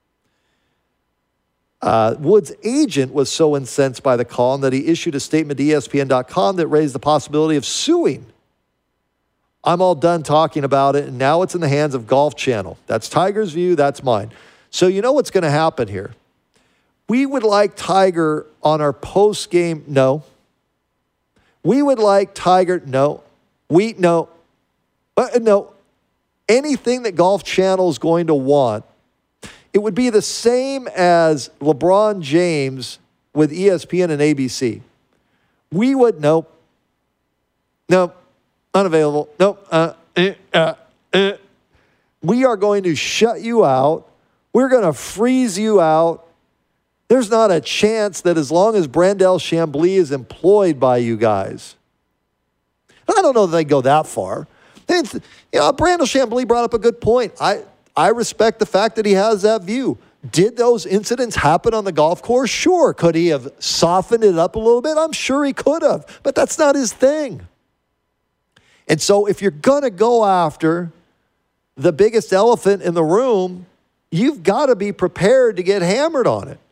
Uh, Woods' agent was so incensed by the call that he issued a statement to E S P N dot com that raised the possibility of suing. I'm all done talking about it, and now it's in the hands of Golf Channel. That's Tiger's view, that's mine. So you know what's going to happen here. We would like Tiger on our post-game, no. We would like Tiger, no. We, no. Uh, no. Anything that Golf Channel is going to want, it would be the same as LeBron James with E S P N and A B C. We would, no. No. Unavailable. Nope. Uh, uh, uh, uh. We are going to shut you out. We're going to freeze you out. There's not a chance that as long as Brandel Chamblee is employed by you guys. I don't know that they go that far. You know, Brandel Chamblee brought up a good point. I, I respect the fact that he has that view. Did those incidents happen on the golf course? Sure. Could he have softened it up a little bit? I'm sure he could have. But that's not his thing. And so if you're going to go after the biggest elephant in the room, you've got to be prepared to get hammered on it.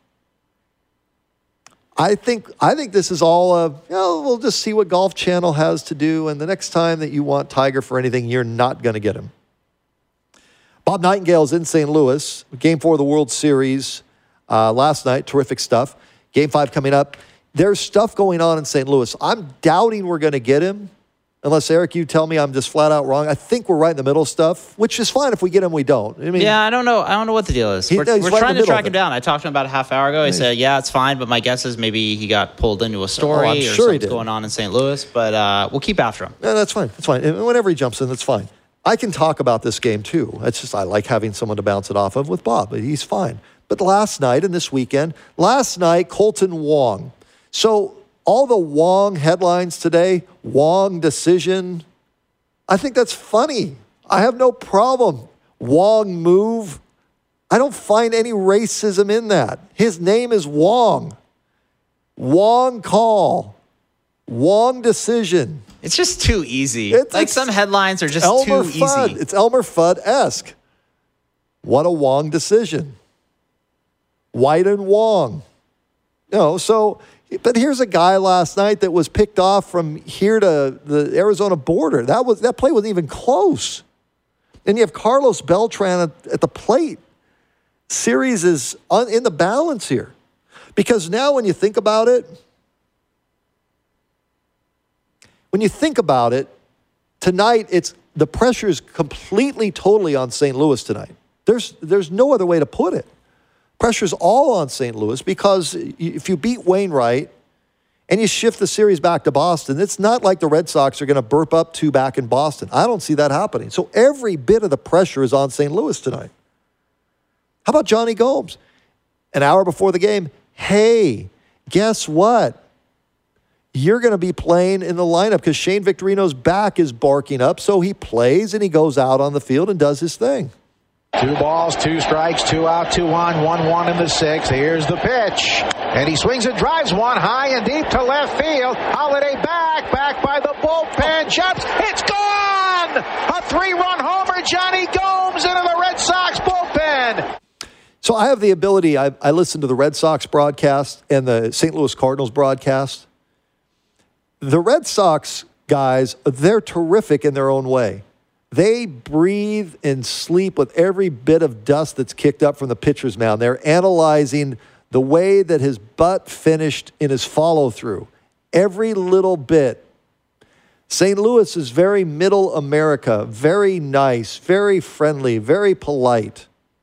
I think I think this is all a, you know, we'll just see what Golf Channel has to do, and the next time that you want Tiger for anything, you're not going to get him. Bob Nightingale's in Saint Louis. Game four of the World Series uh, last night. Terrific stuff. Game five coming up. There's stuff going on in Saint Louis. I'm doubting we're going to get him. Unless, Eric, you tell me I'm just flat out wrong. I think we're right in the middle of stuff, which is fine if we get him, we don't. I mean, yeah, I don't know. I don't know what the deal is. He, we're no, we're right trying to track him it. down. I talked to him about a half hour ago. He said, yeah, it's fine, but my guess is maybe he got pulled into a story oh, I'm or sure something's he did. going on in Saint Louis. But uh, we'll keep after him. Yeah, that's fine. That's fine. And whenever he jumps in, that's fine. I can talk about this game, too. It's just I like having someone to bounce it off of with Bob. But he's fine. But last night and this weekend, last night, Kolten Wong. So all the Wong headlines today, Wong decision, I think that's funny. I have no problem. Wong move. I don't find any racism in that. His name is Wong. Wong call. Wong decision. It's just too easy. It's, like it's some headlines are just Elmer too Fudd. easy. It's Elmer Fudd-esque. What a Wong decision. White and Wong. No, so... But here's a guy last night that was picked off from here to the Arizona border. That was that play wasn't even close. And you have Carlos Beltran at, at the plate. Series is un, in the balance here. Because now when you think about it, when you think about it, tonight it's the pressure is completely, totally on Saint Louis tonight. There's there's no other way to put it. Pressure's all on Saint Louis because if you beat Wainwright and you shift the series back to Boston, it's not like the Red Sox are going to burp up two back in Boston. I don't see that happening. So every bit of the pressure is on Saint Louis tonight. How about Johnny Gomes? An hour before the game, hey, guess what? You're going to be playing in the lineup because Shane Victorino's back is barking up, so he plays and he goes out on the field and does his thing. Two balls, two strikes, two out, two on, one one in the sixth. Here's the pitch. And he swings and drives one high and deep to left field. Holiday back, back by the bullpen, jumps. It's gone! A three-run homer, Johnny Gomes into the Red Sox bullpen. So I have the ability, I, I listen to the Red Sox broadcast and the Saint Louis Cardinals broadcast. The Red Sox guys, they're terrific in their own way. They breathe and sleep with every bit of dust that's kicked up from the pitcher's mound. They're analyzing the way that his butt finished in his follow-through. Every little bit. Saint Louis is very middle America, very nice, very friendly, very polite.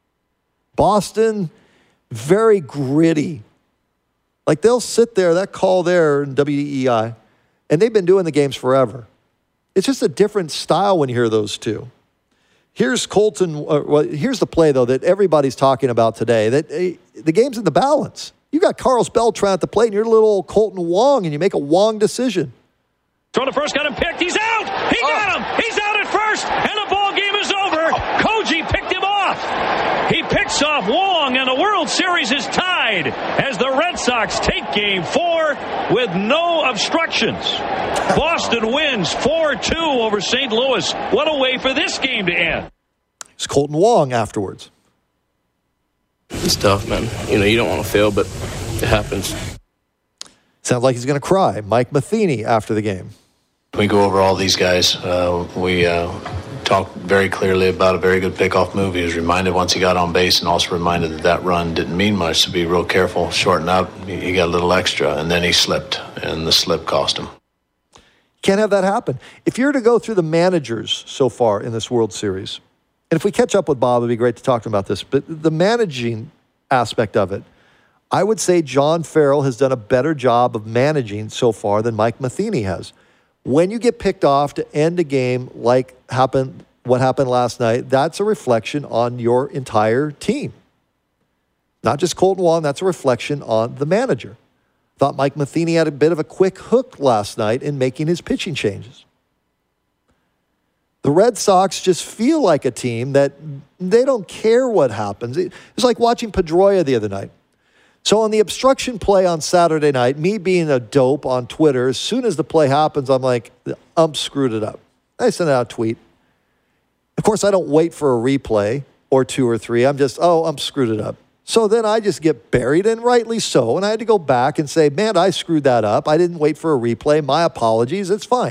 Boston, very gritty. Like they'll sit there, that call there in W E E I, and they've been doing the games forever. It's just a different style when you hear those two. Here's Kolten. Uh, well, here's the play, though, that everybody's talking about today. That uh, the game's in the balance. You got Carlos Beltran at the plate, and you're a little Kolten Wong, and you make a Wong decision. Throw to first, got him picked. He's out. He Oh. got him. He's out at first, and the ball game is over. Koji picked him off. He picks off Wong, and the World Series is tied as the Red Sox take game four with no obstructions. Boston wins four two over Saint Louis. What a way for this game to end. It's Kolten Wong afterwards. It's tough, man. You know, you don't want to fail, but it happens. Sounds like he's going to cry. Mike Matheny after the game. We go over all these guys. Uh, we uh, talked very clearly about a very good pickoff move. He was reminded once he got on base and also reminded that that run didn't mean much, to be real careful, shorten out. He got a little extra, and then he slipped, and the slip cost him. Can't have that happen. If you're to go through the managers so far in this World Series, and if we catch up with Bob, it'd be great to talk to him about this, but the managing aspect of it, I would say John Farrell has done a better job of managing so far than Mike Matheny has. When you get picked off to end a game like happened, what happened last night, that's a reflection on your entire team. Not just Kolten Wong, that's a reflection on the manager. Thought Mike Matheny had a bit of a quick hook last night in making his pitching changes. The Red Sox just feel like a team that they don't care what happens. It was like watching Pedroia the other night. So on the obstruction play on Saturday night, me being a dope on Twitter, as soon as the play happens, I'm like, the ump screwed it up. I sent out a tweet. Of course, I don't wait for a replay or two or three. I'm just, oh, ump screwed it up. So then I just get buried, and rightly so. And I had to go back and say, man, I screwed that up. I didn't wait for a replay. My apologies. It's fine.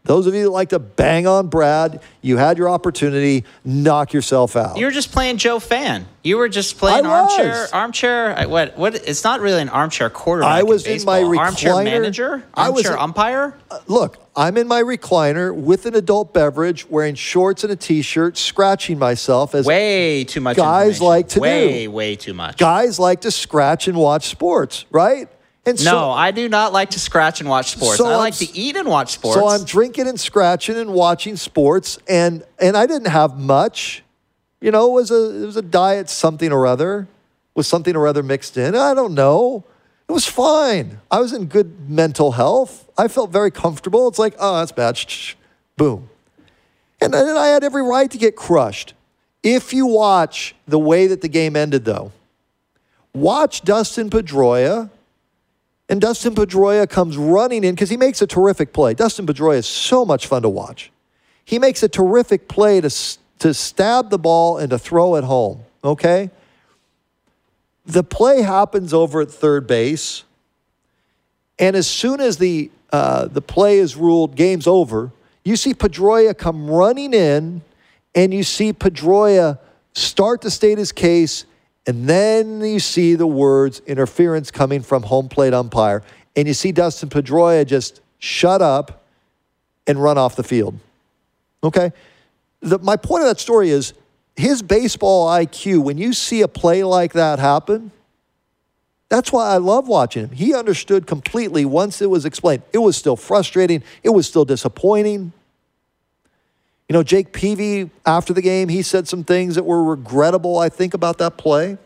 Those of you that like to bang on Brad, you had your opportunity. Knock yourself out. You were just playing Joe Fan. You were just playing I armchair. was. Armchair. What? What? It's not really an armchair quarterback. I was in, in my baseball. Armchair recliner. manager. Armchair I was in- umpire. Uh, look, I'm in my recliner with an adult beverage, wearing shorts and a T-shirt, scratching myself as way too much. Guys like to way, do. Way, way too much. Guys like to scratch and watch sports, right? And no, so, I do not like to scratch and watch sports. So I I'm like s- to eat and watch sports. So I'm drinking and scratching and watching sports, and and I didn't have much. You know, it was a it was a diet something or other, with something or other mixed in. I don't know. It was fine. I was in good mental health. I felt very comfortable. It's like, oh, that's bad. Shh, shh, boom. And then I had every right to get crushed. If you watch the way that the game ended, though, watch Dustin Pedroia. And Dustin Pedroia comes running in because he makes a terrific play. Dustin Pedroia is so much fun to watch. He makes a terrific play to, to stab the ball and to throw it home, okay? The play happens over at third base, and as soon as the, uh, the play is ruled game's over, you see Pedroia come running in, and you see Pedroia start to state his case. And then you see the words interference coming from home plate umpire. And you see Dustin Pedroia just shut up and run off the field. Okay? The, my point of that story is his baseball I Q, when you see a play like that happen, that's why I love watching him. He understood completely once it was explained. It was still frustrating. It was still disappointing. You know, Jake Peavy, after the game, he said some things that were regrettable, I think, about that play.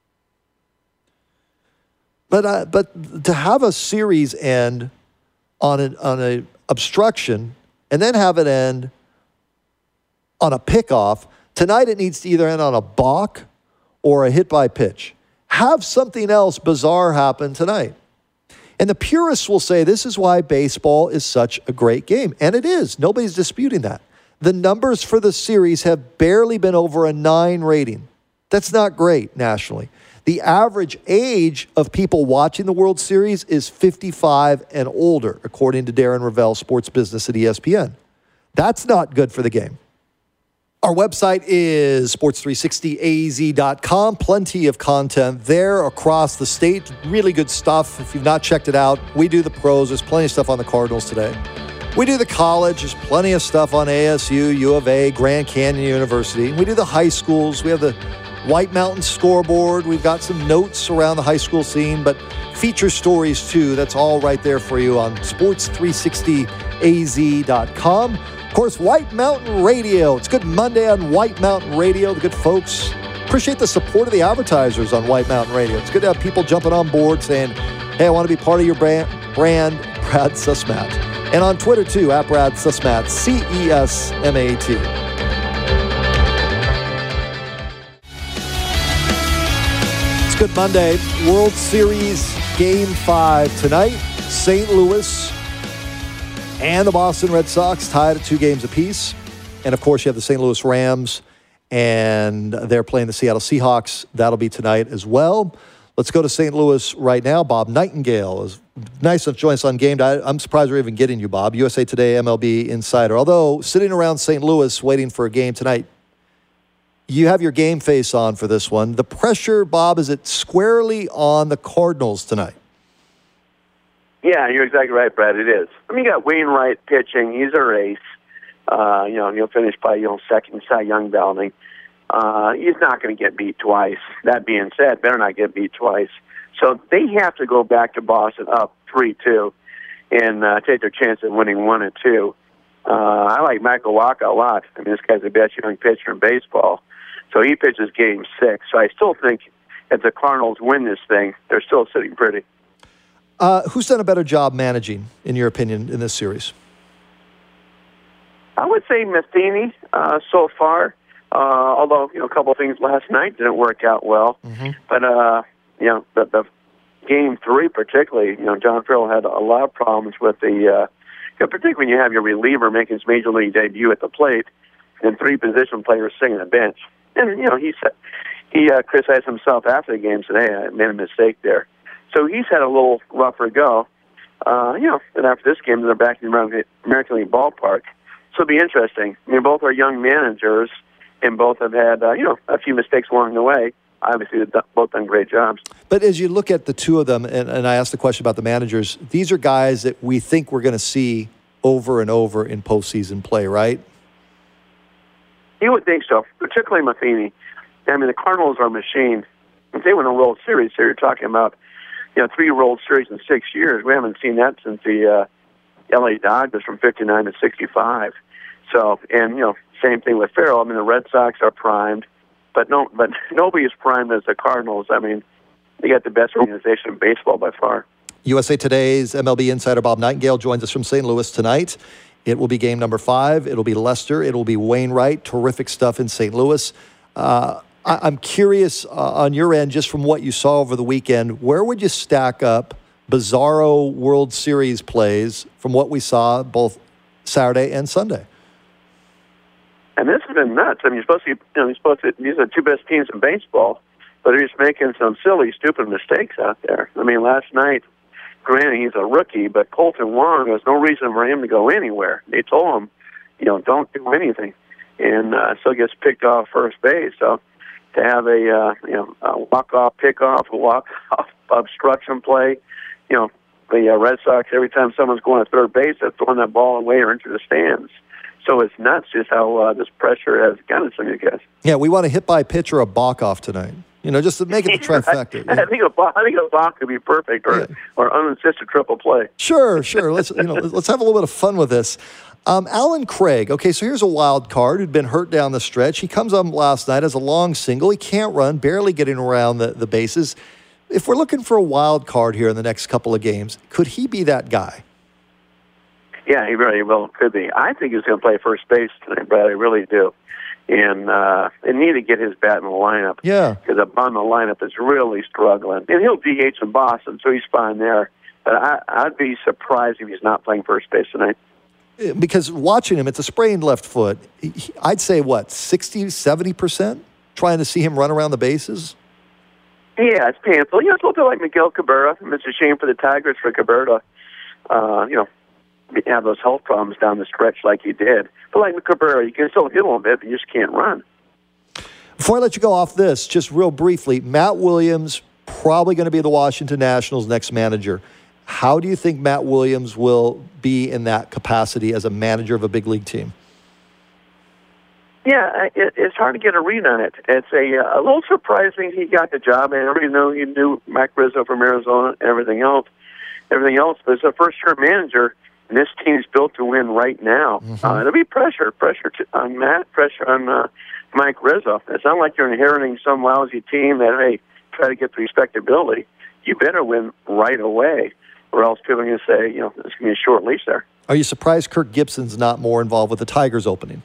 But uh, but to have a series end on an on a obstruction and then have it end on a pickoff, tonight it needs to either end on a balk or a hit by pitch. Have something else bizarre happen tonight. And the purists will say this is why baseball is such a great game. And it is. Nobody's disputing that. The numbers for the series have barely been over a nine rating. That's not great nationally. The average age of people watching the World Series is fifty-five and older, according to Darren Ravel, sports business at E S P N. That's not good for the game. Our website is sports three sixty A Z dot com. Plenty of content there across the state. Really good stuff. If you've not checked it out, we do the pros. There's plenty of stuff on the Cardinals today. We do the college. There's plenty of stuff on A S U, U of A, Grand Canyon University. We do the high schools. We have the White Mountain scoreboard. We've got some notes around the high school scene, but feature stories too. That's all right there for you on sports three sixty A Z dot com. Of course, White Mountain Radio. It's Good Monday on White Mountain Radio. The good folks. Appreciate the support of the advertisers on White Mountain Radio. It's good to have people jumping on board saying, hey, I want to be part of your brand, brand Brad Susmat. And on Twitter, too, at Brad Susmat, C E S M A T. It's Good Monday. World Series Game five tonight. Saint Louis and the Boston Red Sox tied at two games apiece. And, of course, you have the Saint Louis Rams, and they're playing the Seattle Seahawks. That'll be tonight as well. Let's go to Saint Louis right now. Bob Nightingale is nice to join us on Game Day. I'm surprised we're even getting you, Bob. U S A Today M L B insider. Although, sitting around Saint Louis waiting for a game tonight, you have your game face on for this one. The pressure, Bob, is it squarely on the Cardinals tonight? Yeah, you're exactly right, Brad. It is. I mean, you got Wainwright pitching. He's a race. Uh, you know, he'll finish by, you know, second Cy Young balloting. Uh, he's not going to get beat twice. That being said, better not get beat twice. So they have to go back to Boston up three two and uh, take their chance of winning one and two. Uh, I like Michael Wacha a lot. I mean, this guy's the best young pitcher in baseball. So he pitches game six. So I still think if the Cardinals win this thing, they're still sitting pretty. Uh, who's done a better job managing, in your opinion, in this series? I would say Matheny uh, so far. Uh, although, you know, a couple of things last night didn't work out well. Mm-hmm. But, uh, you know, the, the game three particularly, you know, John Farrell had a lot of problems with the, uh, you know, particularly when you have your reliever making his major league debut at the plate and three position players sitting on the bench. And, you know, he said, he uh, criticized himself after the game, said, hey, I made a mistake there. So he's had a little rougher go. uh, you know, and after this game, they're back in the American League ballpark. So it'll be interesting. I mean, both are young managers, and both have had, uh, you know, a few mistakes along the way. Obviously, they've both done great jobs. But as you look at the two of them, and, and I asked the question about the managers, these are guys that we think we're going to see over and over in postseason play, right? You would think so, particularly Matheny. I mean, the Cardinals are a machine. If they win a World Series, so you're talking about, you know, three World Series in six years. We haven't seen that since the uh, L A Dodgers from fifty-nine to sixty-five. So, and, you know, same thing with Farrell. I mean, the Red Sox are primed, but no, but nobody is primed as the Cardinals. I mean, they got the best organization in baseball by far. U S A Today's M L B insider Bob Nightingale joins us from Saint Louis tonight. It will be game number five. It'll be Lester. It'll be Wainwright. Terrific stuff in Saint Louis. Uh, I, I'm curious uh, on your end, just from what you saw over the weekend, where would you stack up bizarro World Series plays from what we saw both Saturday and Sunday? And this has been nuts. I mean, you're supposed to, you know, you're supposed to, these are the two best teams in baseball, but they're just making some silly, stupid mistakes out there. I mean, last night, granted, he's a rookie, but Colton Wong, there's no reason for him to go anywhere. They told him, you know, don't do anything. And uh, so gets picked off first base. So to have a, uh, you know, a walk-off pickoff, a walk-off obstruction play, you know, the uh, Red Sox, every time someone's going to third base, they're throwing that ball away or into the stands. So it's nuts just how uh, this pressure has gotten some of you guys. Yeah, we want a hit-by pitch or a balk-off tonight. You know, just to make it the trifecta. I, I think a balk, I think a balk could be perfect, or yeah. or unassisted triple play. Sure, sure. Let's you know, let's have a little bit of fun with this. Um, Alan Craig. Okay, so here's a wild card who'd been hurt down the stretch. He comes up last night as a long single. He can't run, barely getting around the, the bases. If we're looking for a wild card here in the next couple of games, could he be that guy? Yeah, he very well could be. I think he's going to play first base tonight, Brad. I really do. And uh, they need to get his bat in the lineup. Yeah. Because the bottom of the lineup is really struggling. And he'll D H in Boston, so he's fine there. But I, I'd be surprised if he's not playing first base tonight. Because watching him, it's a sprained left foot. I'd say, what, sixty, seventy percent trying to see him run around the bases? Yeah, it's painful. You know, it's a little bit like Miguel Cabrera. It's a shame for the Tigers for Cabrera. Uh, you know, have those health problems down the stretch like he did. But like Cabrera, you can still hit a little bit, but you just can't run. Before I let you go off this, just real briefly, Matt Williams probably going to be the Washington Nationals' next manager. How do you think Matt Williams will be in that capacity as a manager of a big league team? Yeah, it, it's hard to get a read on it. It's a, a little surprising he got the job, and everybody knew he knew Mike Rizzo from Arizona and everything else. Everything else, but as a first-year manager, and this team's built to win right now. Mm-hmm. Uh, it'll be pressure, pressure to, on Matt, pressure on uh, Mike Rizzo. It's not like you're inheriting some lousy team that, hey, try to get the respectability. You better win right away, or else people are going to say, you know, it's going to be a short leash there. Are you surprised Kirk Gibson's not more involved with the Tigers opening?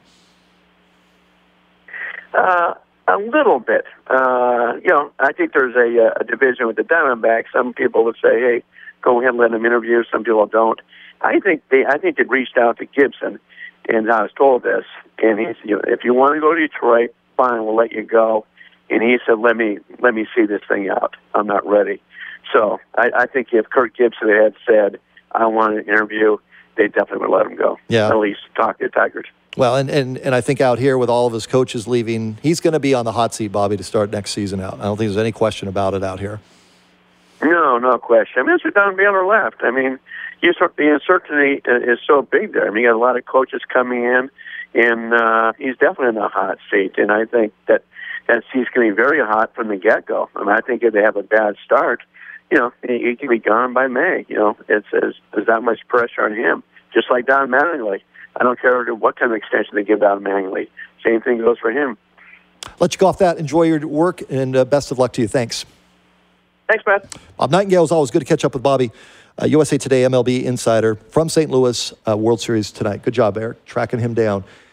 Uh, a little bit. Uh, you know, I think there's a, a division with the Diamondbacks. Some people would say, hey, go ahead and let him interview. Some people don't. I think they, I think they reached out to Gibson, and I was told this, and he said, you know, if you want to go to Detroit, fine, we'll let you go. And he said, let me let me see this thing out. I'm not ready. So I, I think if Kirk Gibson had said, I want an interview, they definitely would let him go. Yeah. At least talk to the Tigers. Well, and, and, and I think out here with all of his coaches leaving, he's going to be on the hot seat, Bobby, to start next season out. I don't think there's any question about it out here. No, no question. I mean, it's down Baylor left. I mean, you sort the uncertainty is so big there. I mean, you got a lot of coaches coming in, and uh, he's definitely in the hot seat. And I think that that seat's going to be very hot from the get-go. I mean, I think if they have a bad start, you know, he, he can be gone by May. You know, it's, it's there's that much pressure on him, just like Don Mattingly. I don't care what kind of extension they give Don Mattingly. Same thing goes for him. Let you go off that. Enjoy your work, and uh, best of luck to you. Thanks. Thanks, Matt. Bob Nightingale, is always good to catch up with Bobby. Uh, U S A Today M L B insider from Saint Louis, uh, World Series tonight. Good job, Eric, tracking him down.